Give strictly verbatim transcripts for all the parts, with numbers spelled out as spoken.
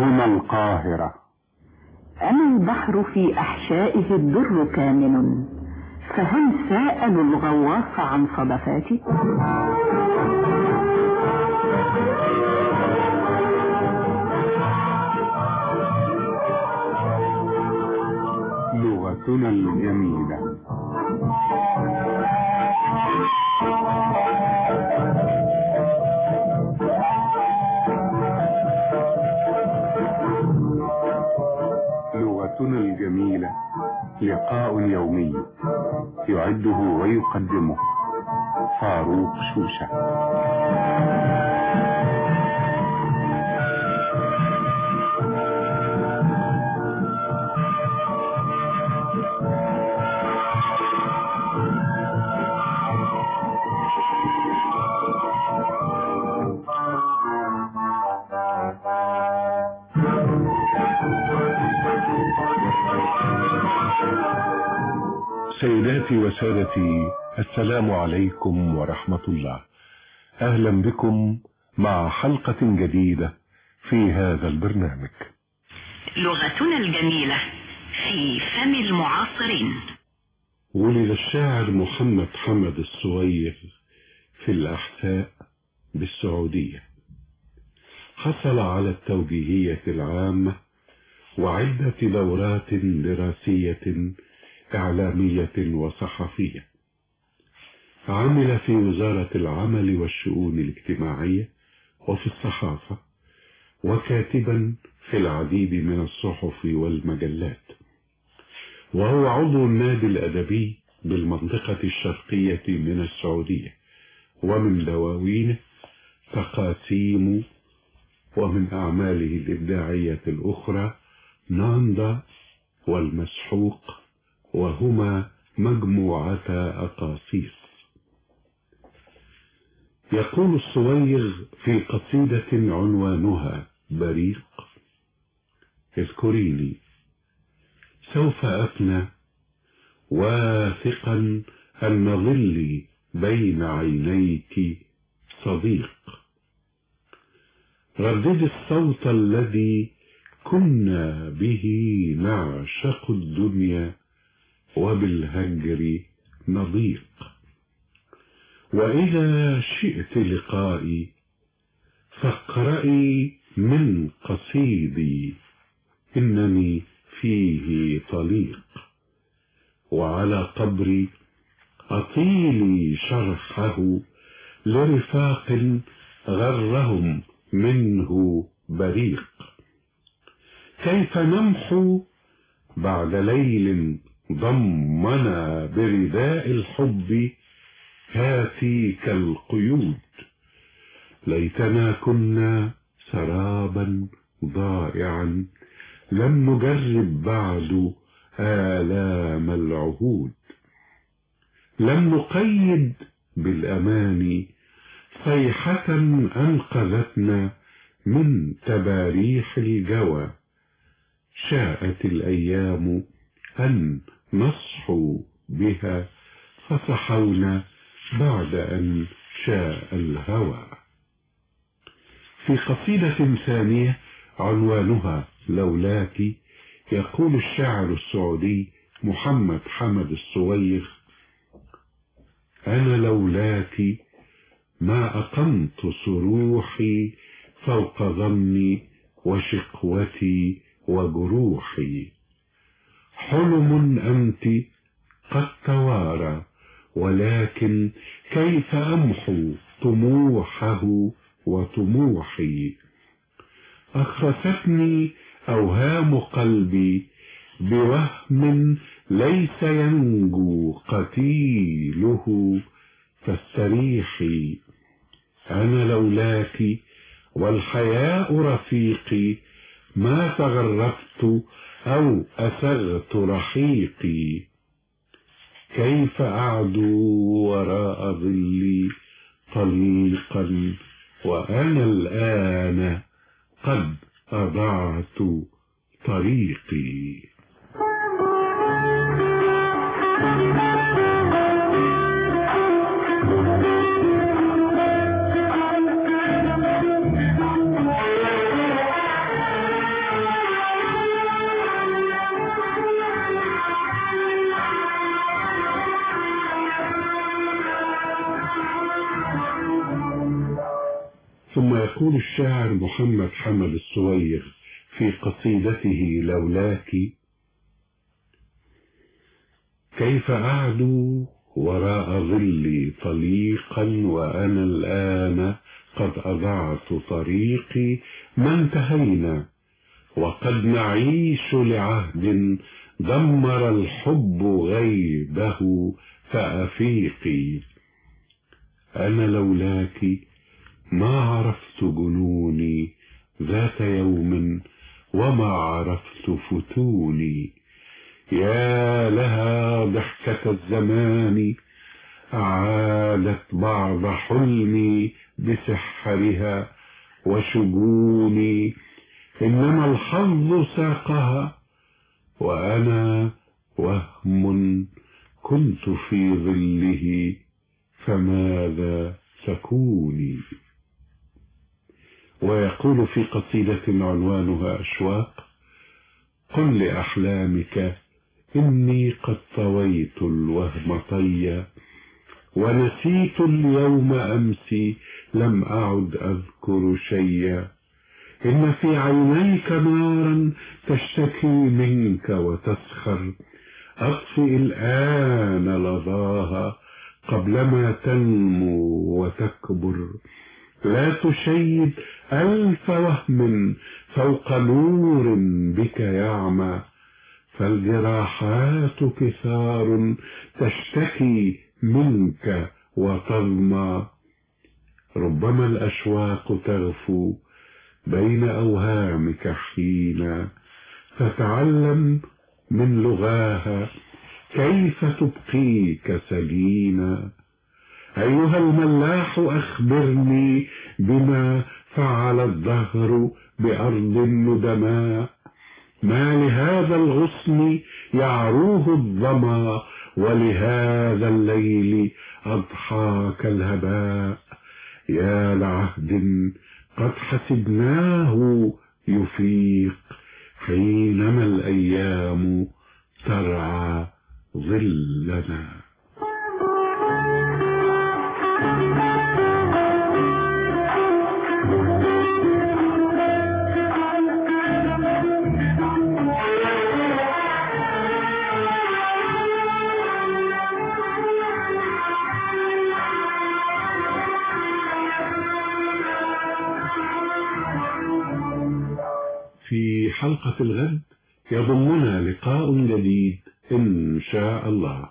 هنا القاهرة. أنا البحر في أحشائه الدر كامن، فهل سألوا الغواص عن صدفاتي؟ لغتنا الجميلة. لغتنا الجميلة لقاء يومي يعده ويقدمه فاروق شوشة. سيداتي وسادتي، السلام عليكم ورحمة الله. أهلا بكم مع حلقة جديدة في هذا البرنامج لغتنا الجميلة في فم المعاصرين. ولد الشاعر محمد حمد الصويغ في الأحساء بالسعودية. حصل على التوجيهية العامة وعدة دورات دراسية إعلامية وصحفية. عمل في وزارة العمل والشؤون الاجتماعية وفي الصحافة، وكاتبا في العديد من الصحف والمجلات، وهو عضو النادي الأدبي بالمنطقة الشرقية من السعودية، ومن دواوينه تقاسيم، ومن أعماله الإبداعية الأخرى ناندا والمسحوق، وهما مجموعتا أقاصيص. يقول الصويغ في قصيدة عنوانها بريق: اذكريني سوف أفنى واثقا أن ظلي بين عينيك صديق. ردد الصوت الذي كنا به نعشق الدنيا وبالهجر نضيق. وإذا شئت لقائي فاقرئي من قصيدي إنني فيه طليق. وعلى قبري أطيلي شرحه لرفاق غرهم منه بريق. كيف نمحو بعد ليل ضمنا برداء الحب هاتيك القيود. ليتنا كنا سرابا ضائعا لم نجرب بعد آلام العهود. لم نقيد بالأمان صيحة أنقذتنا من تباريح الجوى. شاءت الأيام أن نصحو بها فصحونا بعد أن شاء الهوى. في قصيدة ثانية عنوانها لولاك يقول الشاعر السعودي محمد حمد الصويغ: أنا لولاك ما أقمت صروحي فوق ظني وشقوتي وجروحي. حلم أنت قد توارى ولكن كيف أمحو طموحه وطموحي. أخرستني أوهام قلبي بوهم ليس ينجو قتيله فاستريحي. أنا لولاك والحياء رفيقي ما تغرفت أو أسغت رحيقي. كيف أعدو وراء ظلي طليقا وأنا الآن قد أضعت طريقي. ويقول الشاعر محمد حمد السويغ في قصيدته لولاك: كيف أعدو وراء ظلي طليقا وأنا الآن قد أضعت طريقي، ما انتهينا وقد نعيش لعهد دمر الحب غيبه فأفيقي. أنا لولاك ما عرفت جنوني ذات يوم وما عرفت فتوني. يا لها ضحكة الزمان أعادت بعض حلمي بسحرها وشجوني، إنما الحظ ساقها وأنا وهم كنت في ظله، فماذا تكوني؟ ويقول في قصيدة عنوانها أشواق: قل لأحلامك إني قد طويت الوهم طيا، ونسيت اليوم أمسي لم أعد أذكر شيئا. إن في عينيك نارا تشتكي منك وتسخر، أطفئ الآن لظاها قبلما تنمو وتكبر. لا تشيد ألف وهم فوق نور بك يعمى، فالجراحات كثار تشتكي منك وتظمى. ربما الأشواق تغفو بين أوهامك حينا، فتعلم من لغاها كيف تبقيك سجينا. أيها الملاح أخبرني بما فعل الدهر بأرض الندماء، ما لهذا الغصن يعروه الظما، ولهذا الليل أضحاك الهباء. يا لعهد قد حسبناه يفيق، حينما الأيام ترعى ظلنا. في حلقة الغد يضمنا لقاء جديد إن شاء الله.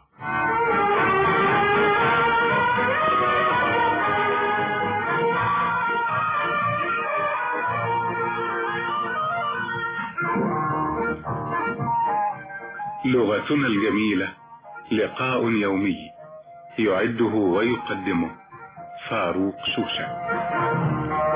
لغتنا الجميلة، لقاء يومي يعده ويقدمه فاروق شوشة.